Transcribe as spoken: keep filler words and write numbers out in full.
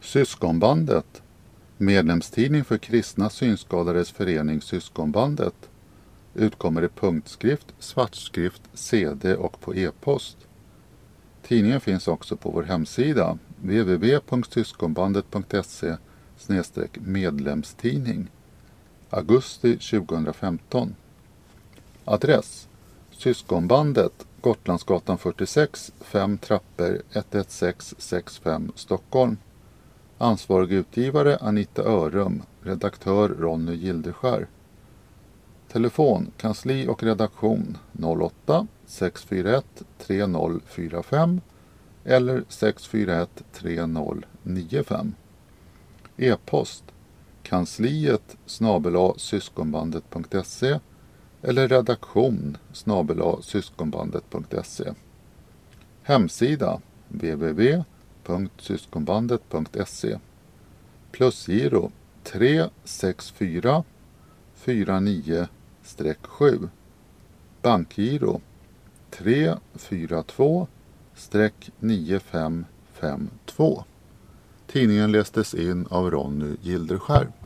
Syskonbandet, medlemstidning för kristna synskadades förening Syskonbandet, utkommer i punktskrift, svartskrift, cd och på e-post. Tidningen finns också på vår hemsida w w w punkt syskonbandet punkt se slash medlemstidning. Augusti tjugohundrafemton. Adress: Syskonbandet, Gotlandsgatan fyrtiosex, fem trappor, ett ett sex sex fem, Stockholm. Ansvarig utgivare Anita Örum, redaktör Ronny Gildeskär. Telefon, kansli och redaktion noll åtta sex fyra ett tre noll fyra fem eller sex fyra ett tre noll nio fem. E-post, kansliet snabel-a syskonbandet punkt se eller redaktion snabel-a syskonbandet punkt se. Hemsida w w w punkt syskonbandet punkt se. Plusgiro tre sex fyra fyra nio sju. Bankgiro tre fyra två nio fem fem två. Tidningen lästes in av Ronny Gildeskär.